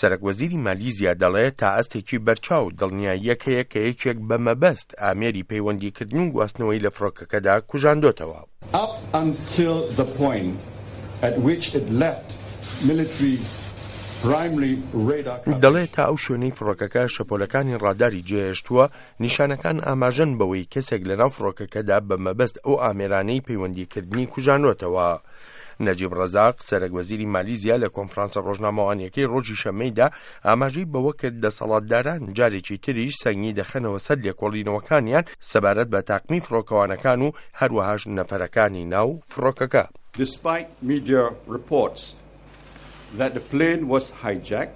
سەرۆکوەزیری مالیزیا دەڵێت تا ئەستێکی بەرچاو دڵنیاییەک هەیە کە یەکێک بە مەبەست ئامێری پەیوەندیکردن و گواستنەوەی لە فڕۆکەکەدا کوژاندۆتەوە. Up until the point at which it left military primary radar دەڵێت تا ئەو شوێنەی فڕۆکەکە شەپۆلەکانی ڕاداری جێهێشتووە نیشانەکان ئاماژەن بەوەی کەسێک لەناو فڕۆکەکەدا بە مەبەست ئەو ئامێرانەی پەیوەندیکردنی کوژاندۆتەوە. نەجیب ڕەزاق سەرۆکوەزیری مالیزیا لە کۆنفرانسە ڕۆژنامەوانیەکەی ڕۆژی شەمەیدا ئاماژەی بەوە کرد دەسەڵاتداران جارێکی تریش سەنگی دەخەنەوە سەر لێکۆڵینەوەکانیان سەبارەت بە تاقمی فڕۆکەوانەکان و هەروەهاش نەفەرەکانی ناو فڕۆکەکە. Despite media reports that the plane was hijacked,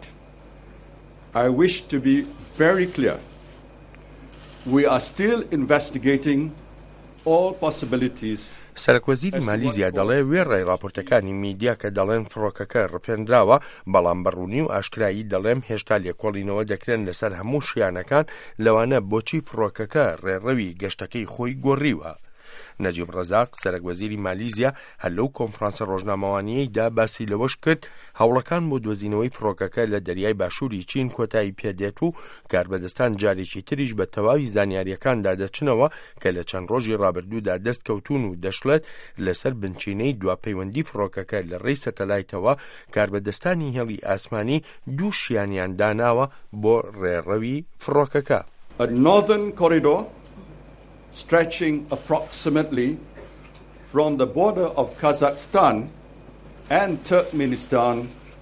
I wish to be very clear. We are still investigating all possibilities. سەرۆکوەزیری مالیزیا دەڵێ وێڕای راپۆرتەکانی میدیا کە دەڵێن فڕۆکەکە ڕپێنراوە بەڵام بەڕوونی و ئاشکرایی دەڵێم هێشتا لێکۆڵینەوە دەکرێن لەسەر هەموو شیانەکان لەوانە بۆچی فڕۆکەکە ڕێڕەوی گەشتەکەی خۆی گۆڕیوە. نەجیب ڕەزاق سەرۆکوەزیری مالیزیا هەر لەو کۆنفرانسە ڕۆژنامەوانیەیدا باسی لەوەش کرد هەوڵەکان بۆ دۆزینەوەی فڕۆکەکە لە دەریای باشووری چین کۆتایی پێدێت و کاربەدەستان جارێکی تریش بە تەواوی زانیاریەکاندا دەچنەوە کە لە چەند ڕۆژی ڕابردوودا دەست کەوتون و دەشڵێت لەسەر بنچینەی دواپەیوەندی فڕۆکەکە لە ڕێی سەتەلایتەوە کاربەدەستانی هێڵی ئاسمانی دوو شیانیان داناوە بۆ ڕێڕەوی فڕۆکەکە. A northern corridor stretching approximately from the border of Kazakhstan and Turkmenistan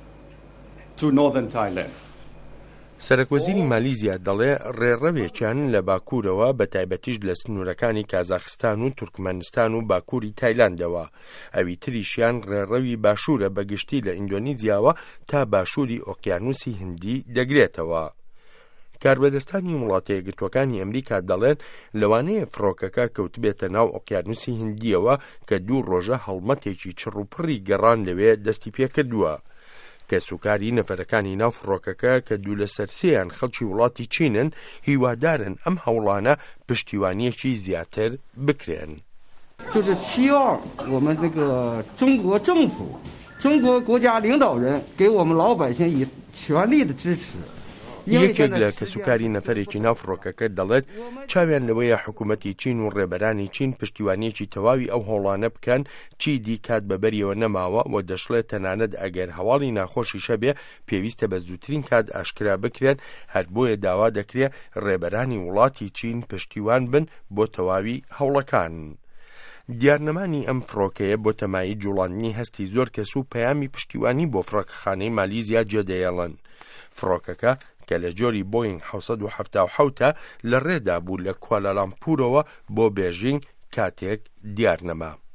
to northern Thailand. سەرۆکوەزیری مالیزیا دەڵێ ڕێڕەوێکیان لە باکوورەوە بە تایبەتیش لە سنوورەکانی کازاخستان و تورکمەنستان و باکووری تایلاندەوە ئەوی تریشیان ڕێڕەوی باشوورە بەگشتی لە ئیندۆنیزیاوە تا باشووری ئۆقیانوسی هندی دەگرێتەوە. کاربەدەستانی وڵاتە یەکگرتووەکانی ئەمریکا دەڵێن لەوانەیە فڕۆکەکە کەوتبێتە ناو ئۆقیانوسی هندیەوە کە دوو ڕۆژە هەڵمەتێکی چڕوپڕی گەڕان لەوێ دەستی پێکردووە کە سوکاری نەفەرەکانی ناو فڕۆکەکە کە دوو لە سەرسێیان خەڵکی وڵاتی چینن هیوادارن ئەم هەوڵانە پشتیوانیەکی زیاتر بکرێن. 就是希望我们那个中国政府、中国国家领导人给我们老百姓以全力的支持。 یەکێک لە کەسوکاری نەفەرێکی ناو فڕۆکەکە دەڵێت چاویان لەوەیە حکوومەتی چین و ڕێبەرانی چین پشتیوانیەکی تەواوی ئەو هەوڵانە بکەن چی دی کات بەبەریەوە نەماوە و دەشڵێت تەنانەت ئەگەر هەواڵی ناخۆشی شەبێ پێویستە بە زووترین کات ئاشکرا بکرێن هەر بۆیە داوا دەکرێت ڕێبەرانی وڵاتی چین پشتیوان بن بۆ تەواوی هەوڵەکان. دیارنەمانی ئەم فڕۆکەیە بۆ تەمایی جوڵاندنی هەستی زۆر کەس و پەیامی پشتیوانی بۆ فڕۆکەخانەی مالیزیا جێدەیەڵن. فڕۆکەکە کە لە جۆری بۆینگ 777 لە ڕێدا بوو لە کوالالامپورەوە بۆ بێژینگ کاتێک دیار نەما.